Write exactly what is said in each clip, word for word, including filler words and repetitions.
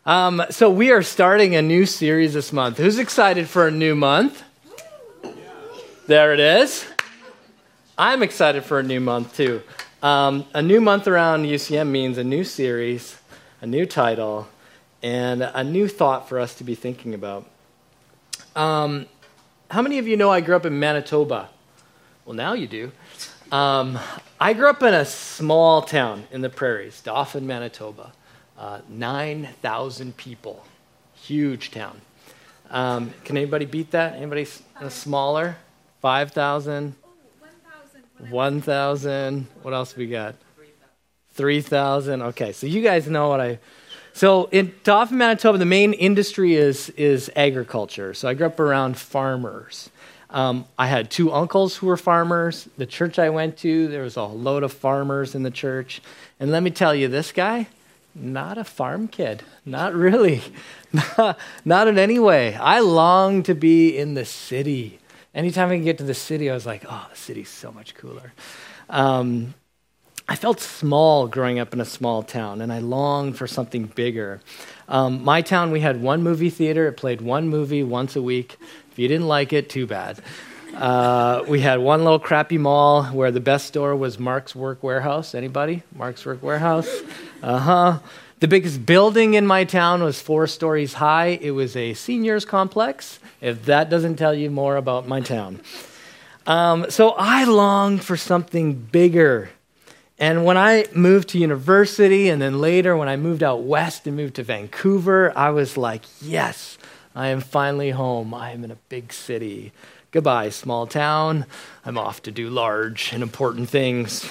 Um, so we are starting a new series this month. Who's excited for a new month? There it is. I'm excited for a new month too. Um, a new month around U C M means a new series, a new title, and a new thought for us to be thinking about. Um, how many of you know I grew up in Manitoba? Well, now you do. Um, I grew up in a small town in the prairies, Dauphin, Manitoba. Uh, nine thousand people. Huge town. Um, can anybody beat that? Anybody uh, smaller? five thousand? one thousand. What else we got? three thousand. Okay, so you guys know what I... So in Dauphin, Manitoba, the main industry is, is agriculture. So I grew up around farmers. Um, I had two uncles who were farmers. The church I went to, there was a load of farmers in the church. And let me tell you, this guy... Not a farm kid. Not really. Not, not in any way. I long to be in the city. Anytime I can get to the city, I was like, oh, the city's so much cooler. Um, I felt small growing up in a small town, and I longed for something bigger. Um, my town, we had one movie theater. It played one movie once a week. If you didn't like it, too bad. Uh, we had one little crappy mall where the best store was Mark's Work Wearhouse. Anybody? Mark's Work Wearhouse? Uh-huh. The biggest building in my town was four stories high. It was a seniors complex, if that doesn't tell you more about my town. Um, so I longed for something bigger. And when I moved to university, and then later when I moved out west and moved to Vancouver, I was like, yes, I am finally home. I am in a big city. Goodbye, small town. I'm off to do large and important things.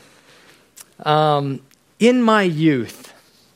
Um, in my youth,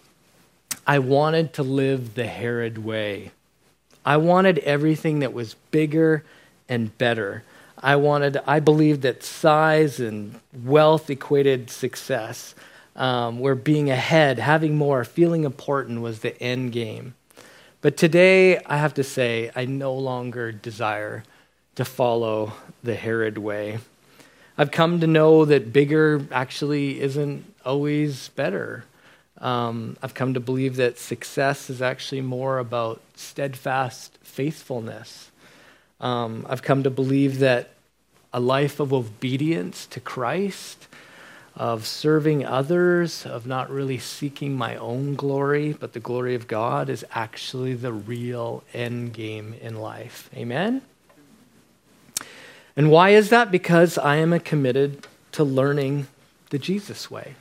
I wanted to live the Herod way. I wanted everything that was bigger and better. I wanted, I believed that size and wealth equated success, um, where being ahead, having more, feeling important was the end game. But today, I have to say, I no longer desire to follow the Herod way. I've come to know that bigger actually isn't always better. Um, I've come to believe that success is actually more about steadfast faithfulness. Um, I've come to believe that a life of obedience to Christ, of serving others, of not really seeking my own glory, but the glory of God is actually the real end game in life. Amen? And why is that? Because I am committed to learning the Jesus way.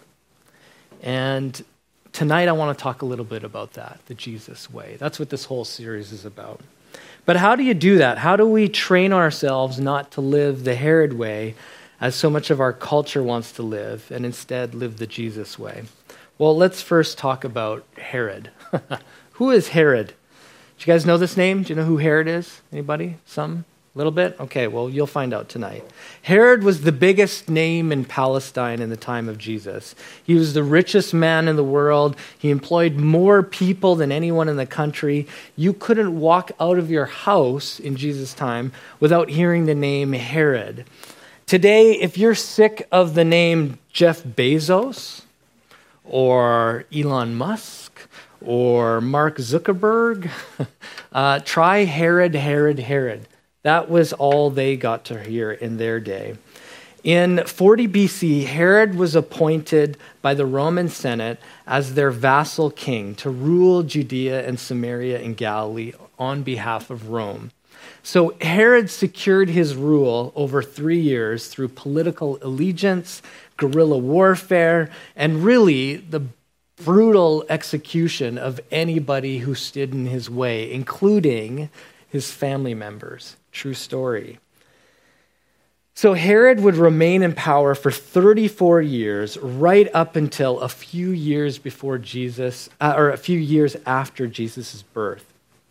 And tonight I want to talk a little bit about that, the Jesus way. That's what this whole series is about. But how do you do that? How do we train ourselves not to live the Herod way as so much of our culture wants to live, and instead live the Jesus way? Well, let's first talk about Herod. Who is Herod? Do you guys know this name? Do you know who Herod is? Anybody? Some? A little bit? Okay, well, you'll find out tonight. Herod was the biggest name in Palestine in the time of Jesus. He was the richest man in the world. He employed more people than anyone in the country. You couldn't walk out of your house in Jesus' time without hearing the name Herod. Today, if you're sick of the name Jeff Bezos or Elon Musk or Mark Zuckerberg, uh, try Herod, Herod, Herod. That was all they got to hear in their day. In forty B C, Herod was appointed by the Roman Senate as their vassal king to rule Judea and Samaria and Galilee on behalf of Rome. So Herod secured his rule over three years through political allegiance, guerrilla warfare, and really the brutal execution of anybody who stood in his way, including his family members. True story. So Herod would remain in power for thirty-four years, right up until a few years before Jesus, uh, or a few years after Jesus' birth.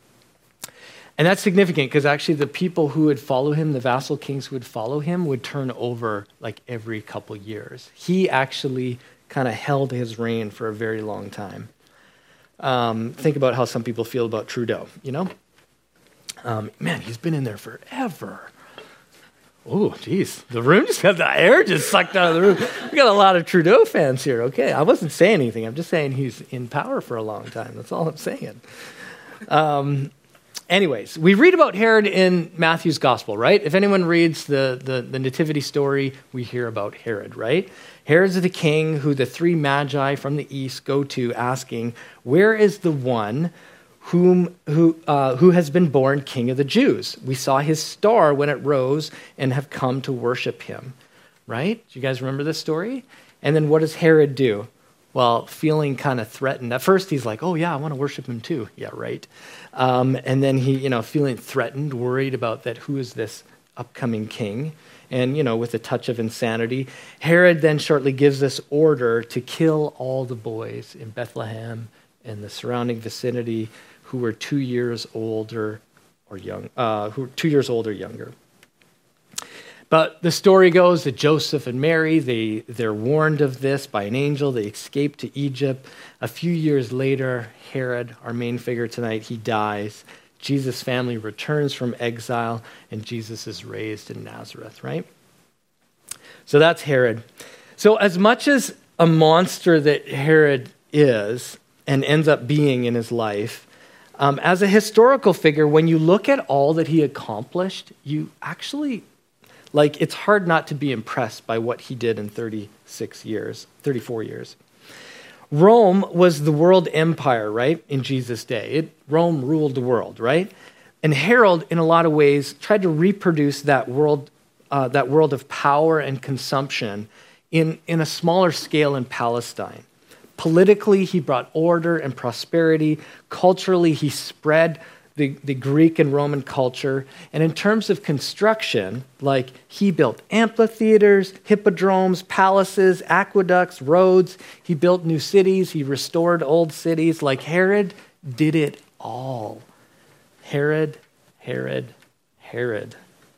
And that's significant because actually the people who would follow him, the vassal kings who would follow him, would turn over like every couple years. He actually kind of held his reign for a very long time. Um, think about how some people feel about Trudeau, you know? Um, man, he's been in there forever. Oh, geez. The room just got the air just sucked out of the room. We got a lot of Trudeau fans here. Okay, I wasn't saying anything. I'm just saying he's in power for a long time. That's all I'm saying. Um, anyways, we read about Herod in Matthew's gospel, right? If anyone reads the, the, the nativity story, we hear about Herod, right? Herod's the king who the three magi from the east go to asking, where is the one whom who uh, who has been born king of the Jews? We saw his star when it rose and have come to worship him, right? Do you guys remember this story? And then what does Herod do? Well, feeling kind of threatened. At first he's like, oh yeah, I want to worship him too. Yeah, right. Um, and then he, you know, feeling threatened, worried about that, who is this upcoming king? And, you know, with a touch of insanity, Herod then shortly gives this order to kill all the boys in Bethlehem and the surrounding vicinity who were two years older or young, uh, who were two years old or younger. But the story goes that Joseph and Mary, they, they're warned of this by an angel. They escape to Egypt. A few years later, Herod, our main figure tonight, he dies. Jesus' family returns from exile, and Jesus is raised in Nazareth, right? So that's Herod. So as much as a monster that Herod is and ends up being in his life, Um, as a historical figure, when you look at all that he accomplished, you actually, like, it's hard not to be impressed by what he did in thirty-six years, thirty-four years. Rome was the world empire, right, in Jesus' day. It, Rome ruled the world, right? And Herod, in a lot of ways, tried to reproduce that world, uh, that world of power and consumption in, in a smaller scale in Palestine. Politically, he brought order and prosperity. Culturally, he spread the, the Greek and Roman culture. And in terms of construction, like he built amphitheaters, hippodromes, palaces, aqueducts, roads. He built new cities. He restored old cities. Like Herod did it all. Herod, Herod, Herod.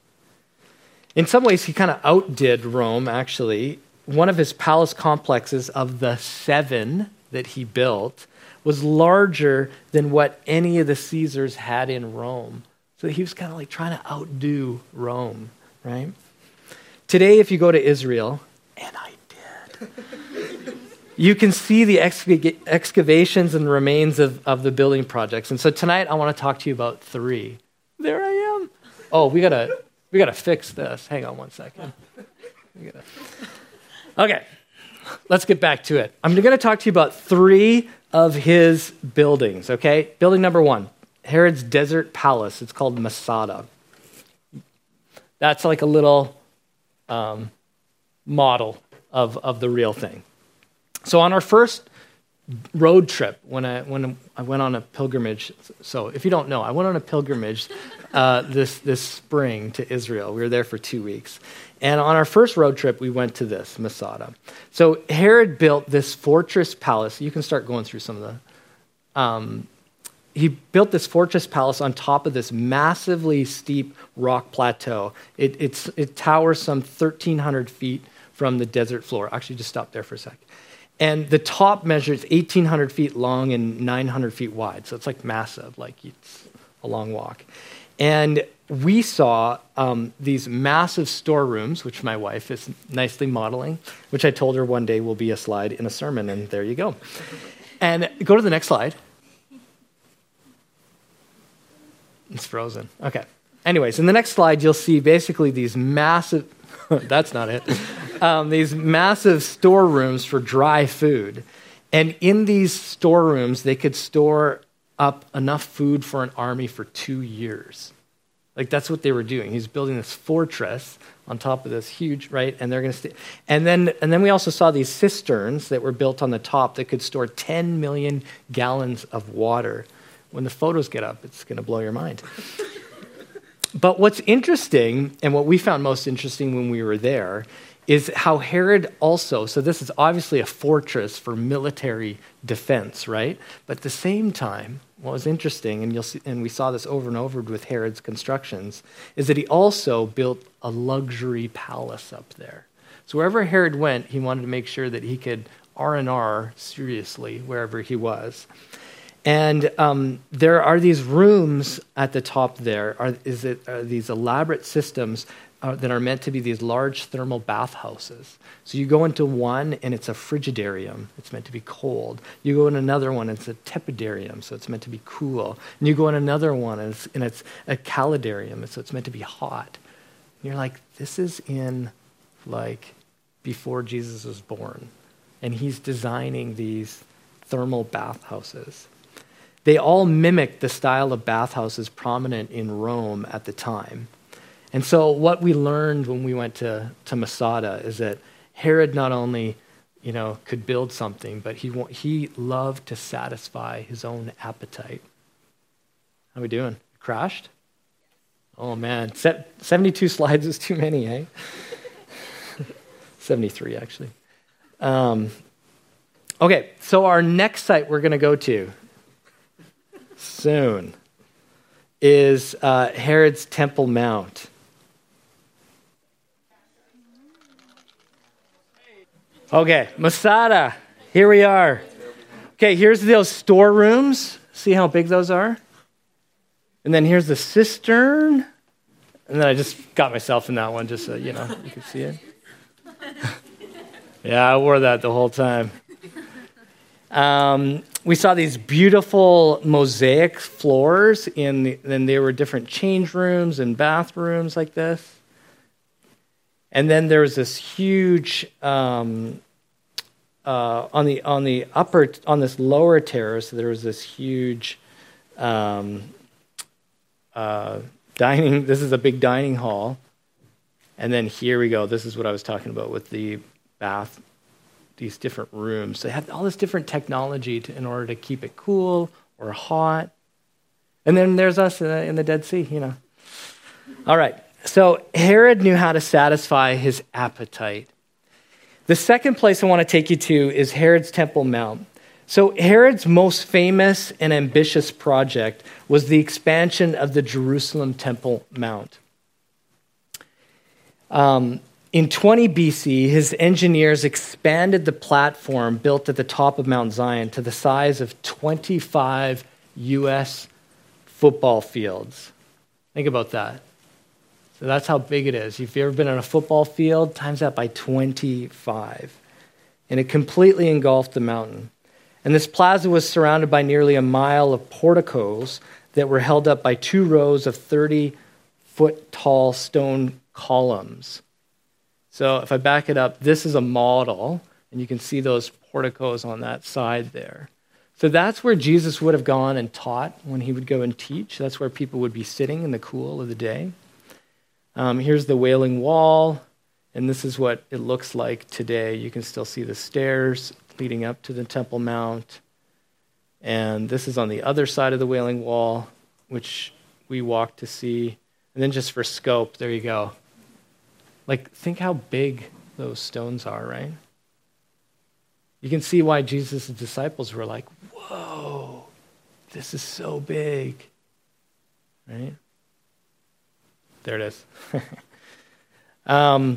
In some ways, he kind of outdid Rome, actually. One of his palace complexes of the seven that he built was larger than what any of the Caesars had in Rome. So he was kind of like trying to outdo Rome, right? Today, if you go to Israel, and I did, you can see the exca- excavations and remains of, of the building projects. And so tonight, I want to talk to you about three. There I am. Oh, we gotta we gotta fix this. Hang on one second. We gotta... Okay, let's get back to it. I'm going to talk to you about three of his buildings, okay? Building number one, Herod's desert palace. It's called Masada. That's like a little um, model of, of the real thing. So on our first road trip, when I, when I went on a pilgrimage, so if you don't know, I went on a pilgrimage uh, this, this spring to Israel. We were there for two weeks. And on our first road trip, we went to this, Masada. So Herod built this fortress palace. You can start going through some of the... Um, he built this fortress palace on top of this massively steep rock plateau. It, it's, it towers some thirteen hundred feet from the desert floor. Actually, just stop there for a sec. And the top measures eighteen hundred feet long and nine hundred feet wide. So it's like massive, like it's a long walk. And we saw um, these massive storerooms, which my wife is nicely modeling, which I told her one day will be a slide in a sermon, and there you go. And go to the next slide. It's frozen. Okay. Anyways, in the next slide, you'll see basically these massive, that's not it, um, these massive storerooms for dry food. And in these storerooms, they could store up enough food for an army for two years. Like that's what they were doing. He's building this fortress on top of this huge, right? And they're going to stay. And then, and then we also saw these cisterns that were built on the top that could store ten million gallons of water. When the photos get up, it's going to blow your mind. But what's interesting, and what we found most interesting when we were there, is how Herod also, so this is obviously a fortress for military defense, right? But at the same time, what was interesting, and you'll see, and we saw this over and over with Herod's constructions, is that he also built a luxury palace up there. So wherever Herod went, he wanted to make sure that he could R and R seriously wherever he was. And um, there are these rooms at the top there, are, is it, are these elaborate systems uh, that are meant to be these large thermal bathhouses. So you go into one and it's a frigidarium. It's meant to be cold. You go in another one and it's a tepidarium, so it's meant to be cool. And you go in another one and it's, and it's a calidarium, so it's meant to be hot. And you're like, this is in like before Jesus was born. And he's designing these thermal bathhouses. They all mimic the style of bathhouses prominent in Rome at the time. And so what we learned when we went to, to Masada is that Herod not only, you know, could build something, but he he loved to satisfy his own appetite. How we doing? Crashed? Oh man, seventy-two slides is too many, eh? seventy-three actually. Um, okay, so our next site we're going to go to soon is uh, Herod's Temple Mount. Okay, Masada, here we are. Okay, here's those storerooms. See how big those are? And then here's the cistern. And then I just got myself in that one just so, you know, you could see it. Yeah, I wore that the whole time. Um, we saw these beautiful mosaic floors, in the, and there were different change rooms and bathrooms like this. And then there was this huge, um, uh, on the on the upper, on this lower terrace, there was this huge um, uh, dining, this is a big dining hall. And then here we go, this is what I was talking about with the bath, these different rooms. They had all this different technology to, in order to keep it cool or hot. And then there's us in the, in the Dead Sea, you know. All right. So Herod knew how to satisfy his appetite. The second place I want to take you to is Herod's Temple Mount. So Herod's most famous and ambitious project was the expansion of the Jerusalem Temple Mount. Um, in twenty B C, his engineers expanded the platform built at the top of Mount Zion to the size of twenty-five U S football fields. Think about that. So that's how big it is. If you've ever been on a football field, times that by twenty-five. And it completely engulfed the mountain. And this plaza was surrounded by nearly a mile of porticos that were held up by two rows of thirty-foot tall stone columns. So if I back it up, this is a model, and you can see those porticos on that side there. So that's where Jesus would have gone and taught when he would go and teach. That's where people would be sitting in the cool of the day. Um, here's the Wailing Wall, and this is what it looks like today. You can still see the stairs leading up to the Temple Mount. And this is on the other side of the Wailing Wall, which we walked to see. And then just for scope, there you go. Like, think how big those stones are, right? You can see why Jesus' disciples were like, whoa, this is so big, right? There it is. um,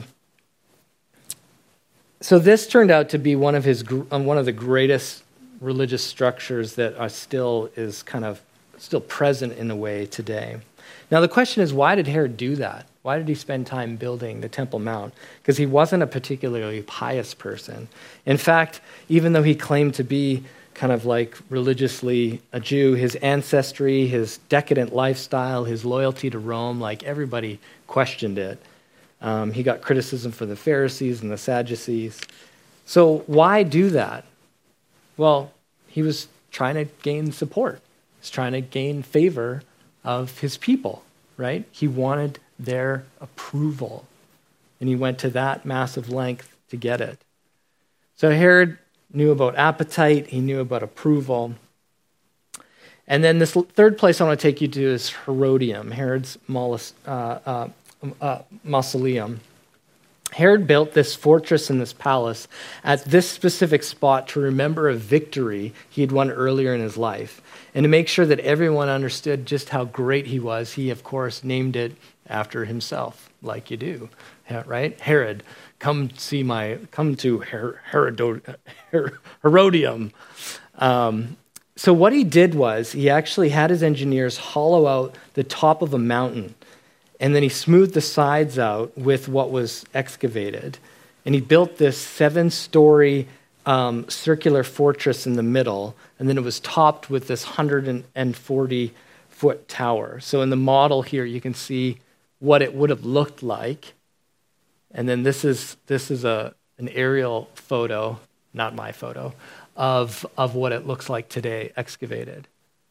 so this turned out to be one of his one of the greatest religious structures that are still is kind of still present in a way today. Now the question is, why did Herod do that? Why did he spend time building the Temple Mount? Because he wasn't a particularly pious person. In fact, even though he claimed to be kind of like religiously a Jew, his ancestry, his decadent lifestyle, his loyalty to Rome, like everybody questioned it. Um, he got criticism from the Pharisees and the Sadducees. So why do that? Well, he was trying to gain support. He was trying to gain favor of his people, right? He wanted their approval, and he went to that massive length to get it. So Herod knew about appetite, he knew about approval. And then this third place I want to take you to is Herodium, Herod's uh, uh, uh, mausoleum. Herod built this fortress and this palace at this specific spot to remember a victory he had won earlier in his life. And to make sure that everyone understood just how great he was, he, of course, named it after himself, like you do, right? Herod, come see my, come to Her, Herod, Her, Herodium. Um, so what he did was he actually had his engineers hollow out the top of a mountain, And then he smoothed the sides out with what was excavated. And he built this seven-story um, circular fortress in the middle, and then it was topped with this one hundred forty-foot tower. So in the model here, you can see what it would have looked like. And then this is this is a an aerial photo, not my photo, of, of what it looks like today, excavated.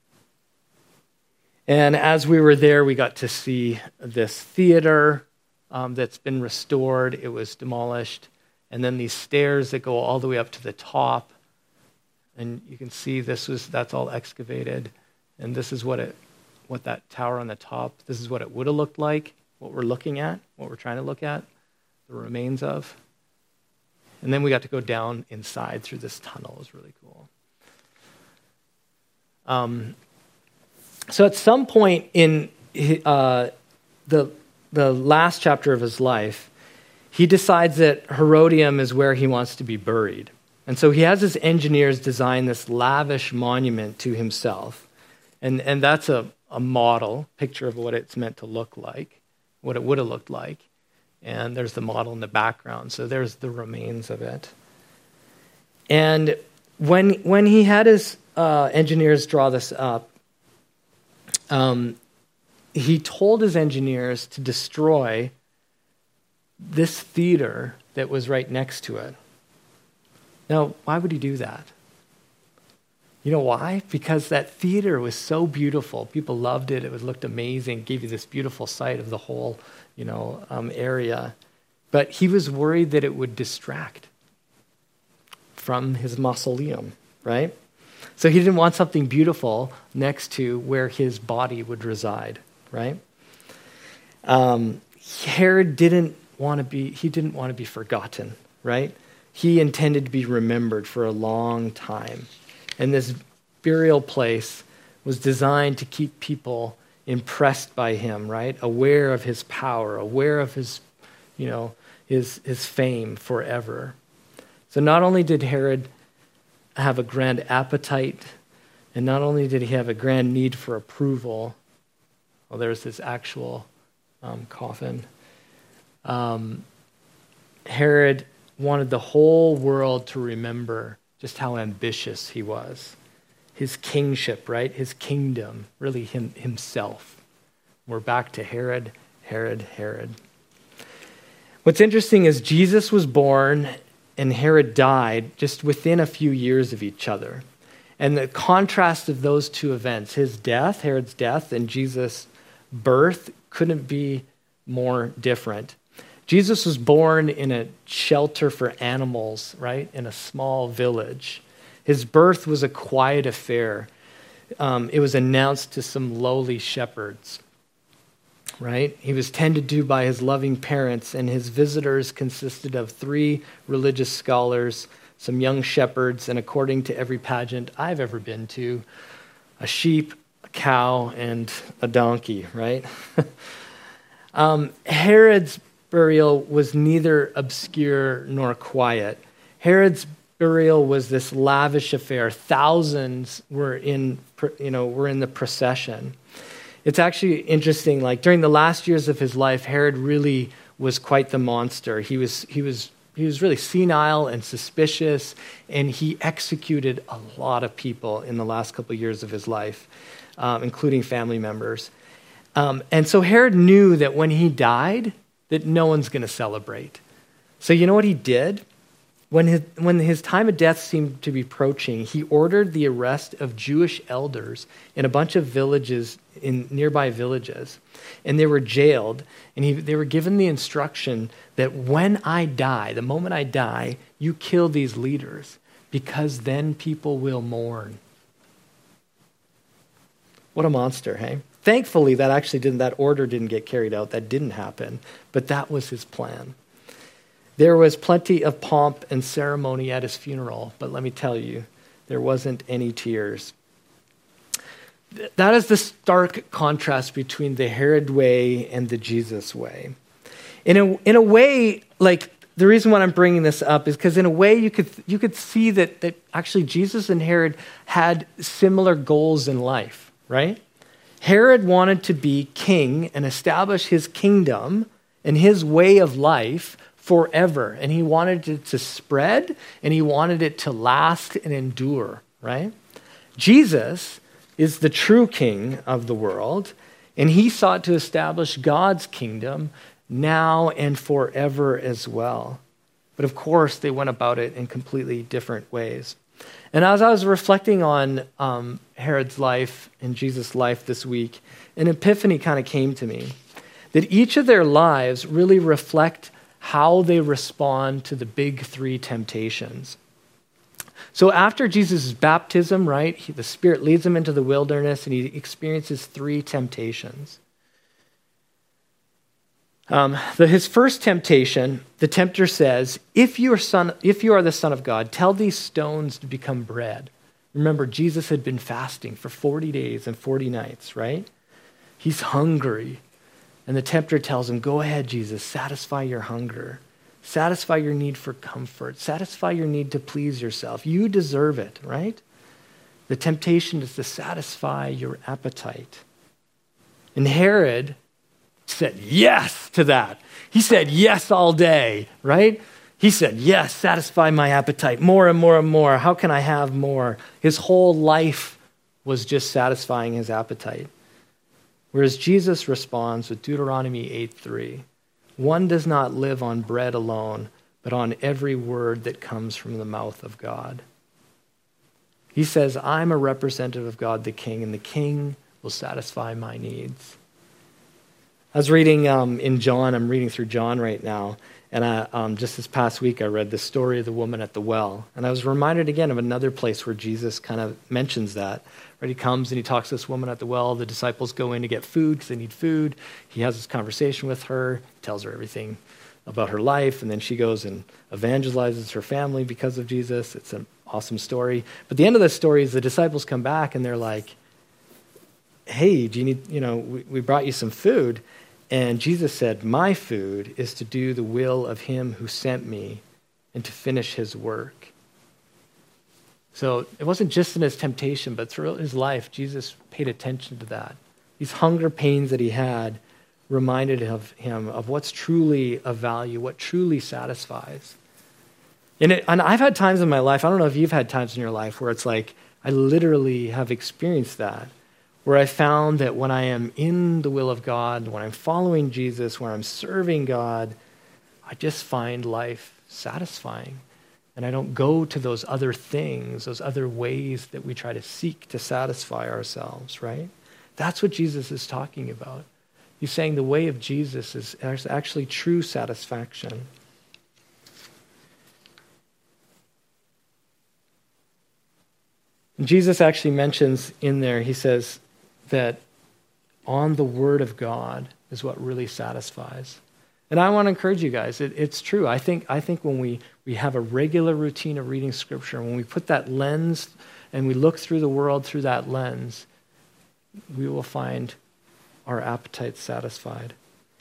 And as we were there, we got to see this theater um, that's been restored. It was demolished. And then these stairs that go all the way up to the top. And you can see this was that's all excavated. And this is what it what that tower on the top, this is what it would have looked like, what we're looking at, what we're trying to look at, the remains of. And then we got to go down inside through this tunnel. It was really cool. Um, so at some point in uh, the the last chapter of his life, he decides that Herodium is where he wants to be buried. And so he has his engineers design this lavish monument to himself. And, and that's a, a model, picture of what it's meant to look like, what it would have looked like. And there's the model in the background. So there's the remains of it. And when when he had his uh, engineers draw this up, um, he told his engineers to destroy this theater that was right next to it. Now, why would he do that? You know why? Because that theater was so beautiful. People loved it. It was, looked amazing. Gave you this beautiful sight of the whole, you know, um, area. But he was worried that it would distract from his mausoleum, right? So he didn't want something beautiful next to where his body would reside, right? Um, Herod didn't want to be, he didn't want to be forgotten, right? He intended to be remembered for a long time. And this burial place was designed to keep people impressed by him, right? Aware of his power, aware of his, you know, his his fame forever. So not only did Herod have a grand appetite, and not only did he have a grand need for approval, well, there's this actual um, coffin. Um, Herod wanted the whole world to remember just how ambitious he was. His kingship, right? His kingdom, really him himself. We're back to Herod, Herod, Herod. What's interesting is Jesus was born and Herod died just within a few years of each other. And the contrast of those two events, his death, Herod's death, and Jesus' birth, couldn't be more different. Jesus was born in a shelter for animals, right? In a small village. His birth was a quiet affair. Um, it was announced to some lowly shepherds, right? He was tended to by his loving parents, and his visitors consisted of three religious scholars, some young shepherds, and according to every pageant I've ever been to, a sheep, a cow, and a donkey, right? um, Herod's burial was neither obscure nor quiet. Herod's burial was this lavish affair. Thousands were in, you know, were in the procession. It's actually interesting. Like during the last years of his life, Herod really was quite the monster. He was he was he was really senile and suspicious, and he executed a lot of people in the last couple of years of his life, um, including family members. Um, and so Herod knew that when he died, that no one's going to celebrate. So you know what he did? When his, when his time of death seemed to be approaching, he ordered the arrest of Jewish elders in a bunch of villages, in nearby villages. And they were jailed, and he, they were given the instruction that when I die, the moment I die, you kill these leaders, because then people will mourn. What a monster, hey? Thankfully, that actually didn't, that order didn't get carried out. That didn't happen. But that was his plan. There was plenty of pomp and ceremony at his funeral, but let me tell you, there wasn't any tears. That is the stark contrast between the Herod way and the Jesus way. In a, in a way, like, the reason why I'm bringing this up is because in a way you could you could see that, that actually Jesus and Herod had similar goals in life, right? Herod wanted to be king and establish his kingdom and his way of life forever. And he wanted it to spread, and he wanted it to last and endure, right? Jesus is the true king of the world, and he sought to establish God's kingdom now and forever as well. But of course, they went about it in completely different ways. And as I was reflecting on um, Herod's life and Jesus' life this week, an epiphany kind of came to me that each of their lives really reflect how they respond to the big three temptations. So after Jesus' baptism, right, he, the Spirit leads him into the wilderness and he experiences three temptations. Um, the, his first temptation, the tempter says, if you, are son, if you are the Son of God, tell these stones to become bread. Remember, Jesus had been fasting for forty days and forty nights, right? He's hungry. And the tempter tells him, go ahead, Jesus, satisfy your hunger. Satisfy your need for comfort. Satisfy your need to please yourself. You deserve it, right? The temptation is to satisfy your appetite. And Herod said yes to that. He said yes all day, right? He said, yes, satisfy my appetite more and more and more. How can I have more? His whole life was just satisfying his appetite. Whereas Jesus responds with Deuteronomy eight three. One does not live on bread alone, but on every word that comes from the mouth of God. He says, I'm a representative of God the King, and the King will satisfy my needs. I was reading um, in John, I'm reading through John right now, and I, um, just this past week I read the story of the woman at the well. And I was reminded again of another place where Jesus kind of mentions that. Right? He comes and he talks to this woman at the well. The disciples go in to get food because they need food. He has this conversation with her, tells her everything about her life, and then she goes and evangelizes her family because of Jesus. It's an awesome story. But the end of the story is the disciples come back and they're like, hey, do you need, you know, we, we brought you some food. And Jesus said, my food is to do the will of him who sent me and to finish his work. So it wasn't just in his temptation, but throughout his life, Jesus paid attention to that. These hunger pains that he had reminded of him of what's truly of value, what truly satisfies. And, it, and I've had times in my life, I don't know if you've had times in your life where it's like, I literally have experienced that, where I found that when I am in the will of God, when I'm following Jesus, when I'm serving God, I just find life satisfying. And I don't go to those other things, those other ways that we try to seek to satisfy ourselves, right? That's what Jesus is talking about. He's saying the way of Jesus is actually true satisfaction. And Jesus actually mentions in there, he says, that on the Word of God is what really satisfies. And I want to encourage you guys, it, it's true. I think I think when we, we have a regular routine of reading Scripture, when we put that lens and we look through the world through that lens, we will find our appetites satisfied.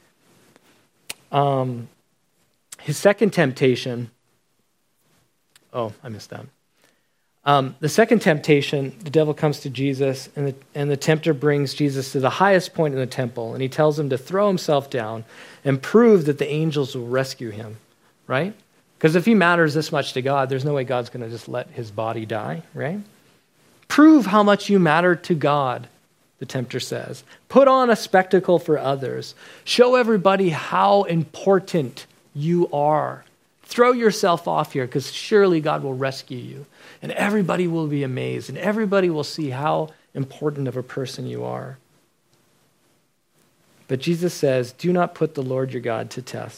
Um, his second temptation, oh, I missed that. Um, the second temptation, the devil comes to Jesus, and the, and the tempter brings Jesus to the highest point in the temple, and he tells him to throw himself down and prove that the angels will rescue him, right? Because if he matters this much to God, there's no way God's going to just let his body die, right? Prove how much you matter to God, the tempter says. Put on a spectacle for others. Show everybody how important you are. Throw yourself off here, because surely God will rescue you. And everybody will be amazed, and everybody will see how important of a person you are. But Jesus says, do not put the Lord your God to test.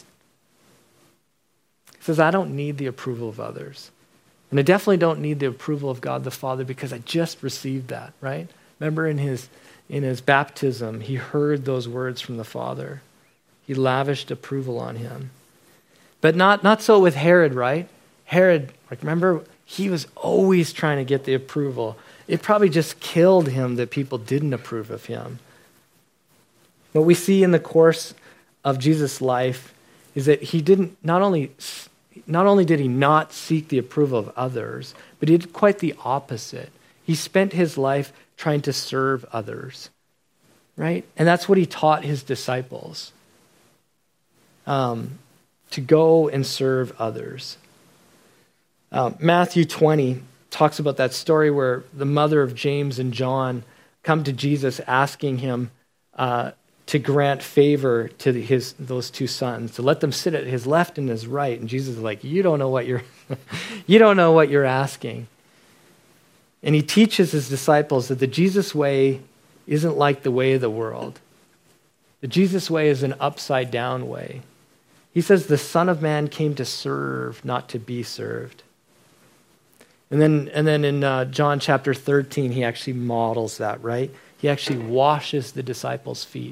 He says, I don't need the approval of others. And I definitely don't need the approval of God the Father, because I just received that, right? Remember in his, in his baptism, he heard those words from the Father. He lavished approval on him. But not, not so with Herod, right? Herod, like remember, he was always trying to get the approval. It probably just killed him that people didn't approve of him. What we see in the course of Jesus' life is that he didn't, not only, not only did he not seek the approval of others, but he did quite the opposite. He spent his life trying to serve others. right? And that's what he taught his disciples, um, to go and serve others. Uh, Matthew twenty talks about that story where the mother of James and John come to Jesus asking him uh, to grant favor to his those two sons, to let them sit at his left and his right. And Jesus is like, you don't know what you're, you don't know what you're asking. And he teaches his disciples that the Jesus way isn't like the way of the world. The Jesus way is an upside down way. He says the Son of Man came to serve, not to be served. And then, and then in uh, John chapter thirteen, he actually models that, right? He actually washes the disciples' feet.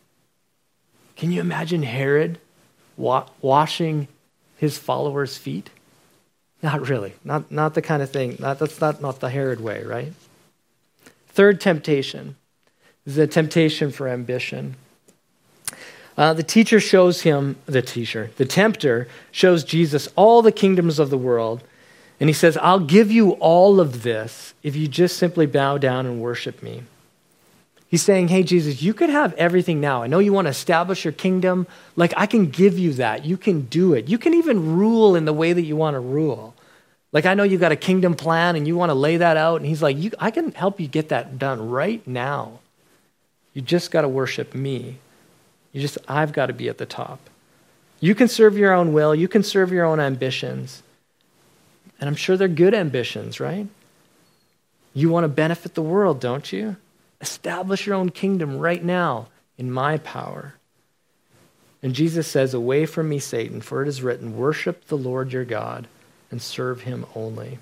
Can you imagine Herod wa- washing his followers' feet? Not really. Not, not the kind of thing. Not, that's not, not the Herod way, right? Third temptation is the temptation for ambition. Uh, the teacher shows him, the teacher, the tempter shows Jesus all the kingdoms of the world. And he says, I'll give you all of this if you just simply bow down and worship me. He's saying, hey, Jesus, you could have everything now. I know you want to establish your kingdom. Like, I can give you that. You can do it. You can even rule in the way that you want to rule. Like, I know you've got a kingdom plan and you want to lay that out. And he's like, you, I can help you get that done right now. You just got to worship me. You just, I've got to be at the top. You can serve your own will. You can serve your own ambitions. And I'm sure they're good ambitions, right? You want to benefit the world, don't you? Establish your own kingdom right now in my power. And Jesus says, away from me, Satan, for it is written, worship the Lord your God and serve him only.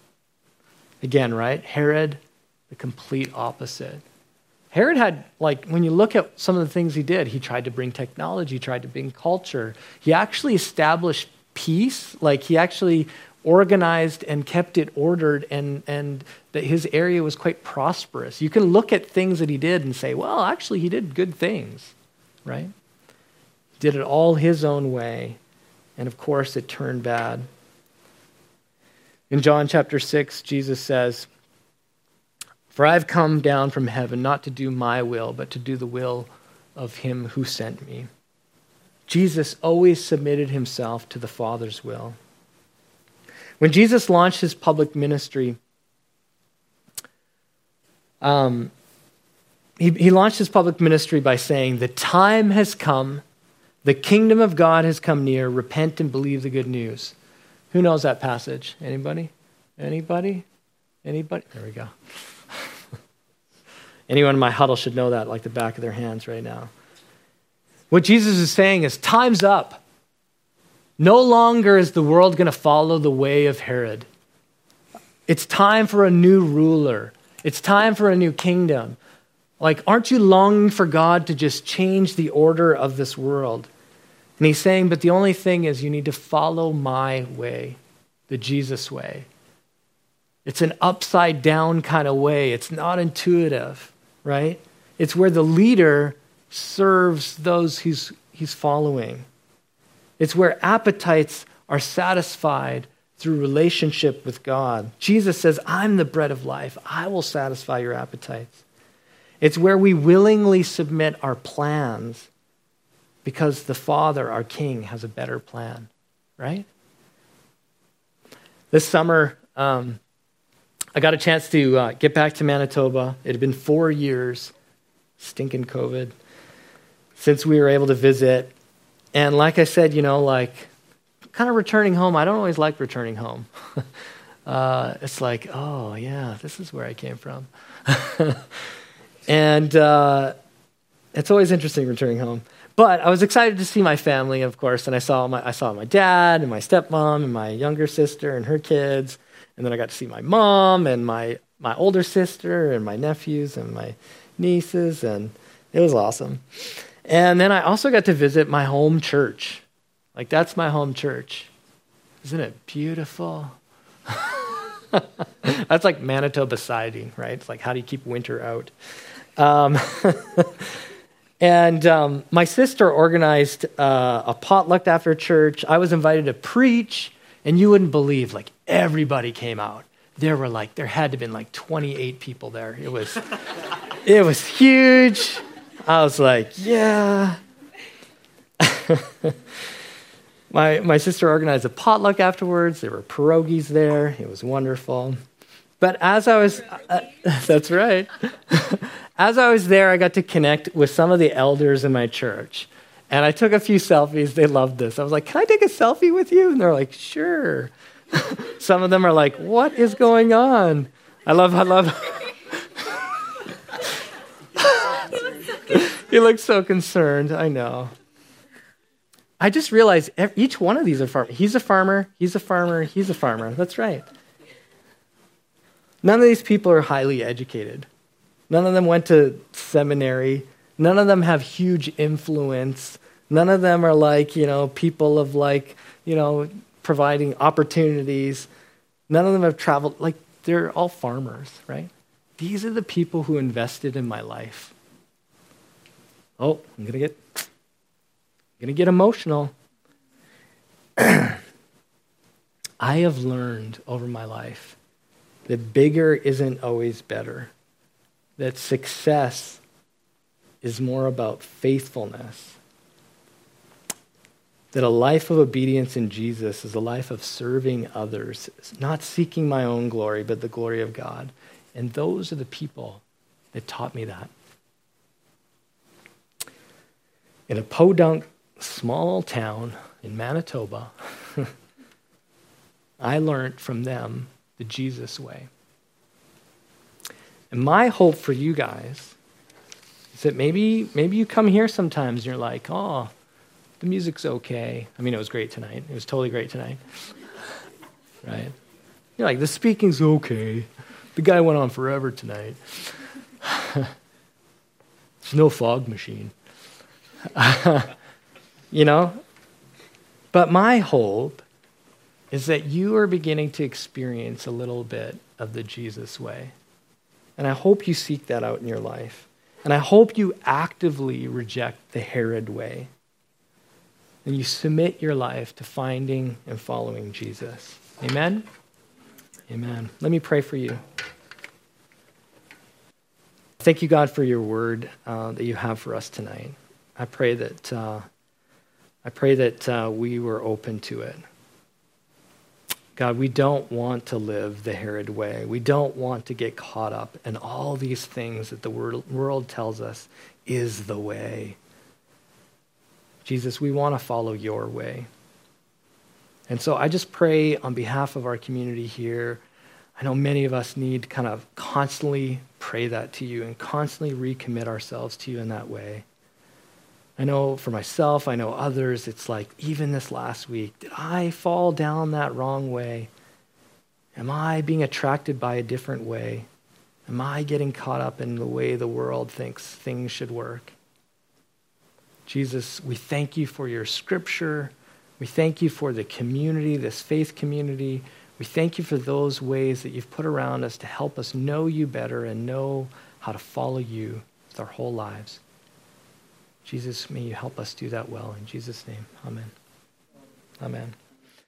Again, right? Herod, the complete opposite. Herod had, like, when you look at some of the things he did, he tried to bring technology, he tried to bring culture. He actually established peace. Like, he actually organized and kept it ordered, and, and that his area was quite prosperous. You can look at things that he did and say, well, actually, he did good things, right? He did it all his own way, and of course, it turned bad. In John chapter six, Jesus says, for I've come down from heaven not to do my will, but to do the will of him who sent me. Jesus always submitted himself to the Father's will. When Jesus launched his public ministry, um, he, he launched his public ministry by saying, the time has come, the kingdom of God has come near, repent and believe the good news. Who knows that passage? Anybody? Anybody? Anybody? There we go. Anyone in my huddle should know that like the back of their hands right now. What Jesus is saying is, time's up. No longer is the world going to follow the way of Herod. It's time for a new ruler. It's time for a new kingdom. Like, aren't you longing for God to just change the order of this world? And he's saying, but the only thing is you need to follow my way, the Jesus way. It's an upside down kind of way. It's not intuitive, right? It's where the leader serves those he's, he's following. It's where appetites are satisfied through relationship with God. Jesus says, I'm the bread of life. I will satisfy your appetites. It's where we willingly submit our plans because the Father, our King, has a better plan, right? This summer, um, I got a chance to uh, get back to Manitoba. It had been four years, stinking COVID, since we were able to visit. And like I said, you know, like kind of returning home, I don't always like returning home. uh, it's like, oh, yeah, this is where I came from. and uh, it's always interesting returning home. But I was excited to see my family, of course, and I saw my I saw my dad and my stepmom and my younger sister and her kids. And then I got to see my mom and my, my older sister and my nephews and my nieces, and it was awesome. And then I also got to visit my home church. Like, that's my home church. Isn't it beautiful? That's like Manitoba siding, right? It's like, how do you keep winter out? Um, and um, my sister organized uh, a potluck after church. I was invited to preach, and you wouldn't believe, like, everybody came out. There were like, there had to have been like twenty-eight people there. It was, it was huge. I was like, yeah. my my sister organized a potluck afterwards. There were pierogies there. It was wonderful. But as I was, uh, that's right. As I was there, I got to connect with some of the elders in my church. And I took a few selfies. They loved this. I was like, can I take a selfie with you? And they're like, sure. Some of them are like, what is going on? I love, I love. He looks so concerned. I know. I just realized each one of these are farmers. He's a farmer. He's a farmer. He's a farmer. That's right. None of these people are highly educated. None of them went to seminary. None of them have huge influence. None of them are like, you know, people of like, you know, providing opportunities. None of them have traveled. Like, they're all farmers, right? These are the people who invested in my life. Oh, I'm going to get, I'm going to get emotional. I have learned over my life that bigger isn't always better. That success is more about faithfulness. That a life of obedience in Jesus is a life of serving others, not seeking my own glory, but the glory of God. And those are the people that taught me that. In a podunk small town in Manitoba, I learned from them the Jesus way. And my hope for you guys is that maybe maybe you come here sometimes and you're like, oh, the music's okay. I mean, it was great tonight. It was totally great tonight. Right? You're like, the speaking's okay. The guy went on forever tonight. There's no fog machine. You know? But my hope is that you are beginning to experience a little bit of the Jesus way. And I hope you seek that out in your life. And I hope you actively reject the Herod way. And you submit your life to finding and following Jesus. Amen? Amen. Let me pray for you. Thank you, God, for your word uh, that you have for us tonight. I pray that uh, I pray that uh, we were open to it. God, we don't want to live the Herod way. We don't want to get caught up in all these things that the world tells us is the way. Jesus, we want to follow your way. And so I just pray on behalf of our community here. I know many of us need to kind of constantly pray that to you and constantly recommit ourselves to you in that way. I know for myself, I know others, it's like even this last week, did I fall down that wrong way? Am I being attracted by a different way? Am I getting caught up in the way the world thinks things should work? Jesus, we thank you for your scripture. We thank you for the community, this faith community. We thank you for those ways that you've put around us to help us know you better and know how to follow you with our whole lives. Jesus, may you help us do that well. In Jesus' name, amen. Amen.